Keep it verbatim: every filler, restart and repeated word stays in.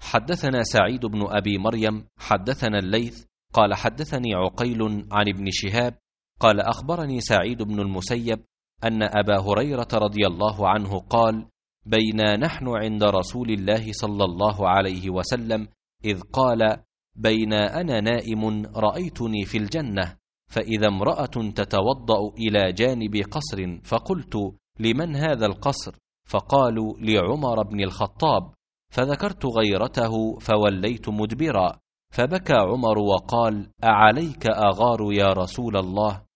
حدثنا سعيد بن أبي مريم حدثنا الليث قال حدثني عقيل عن ابن شهاب قال أخبرني سعيد بن المسيب أن أبا هريرة رضي الله عنه قال: بينا نحن عند رسول الله صلى الله عليه وسلم إذ قال: بينا أنا نائم رأيتني في الجنة، فإذا امرأة تتوضأ إلى جانب قصر، فقلت: لمن هذا القصر؟ فقالوا: لعمر بن الخطاب، فذكرت غيرته فوليت مدبرا، فبكى عمر وقال: أعليك أغار يا رسول الله؟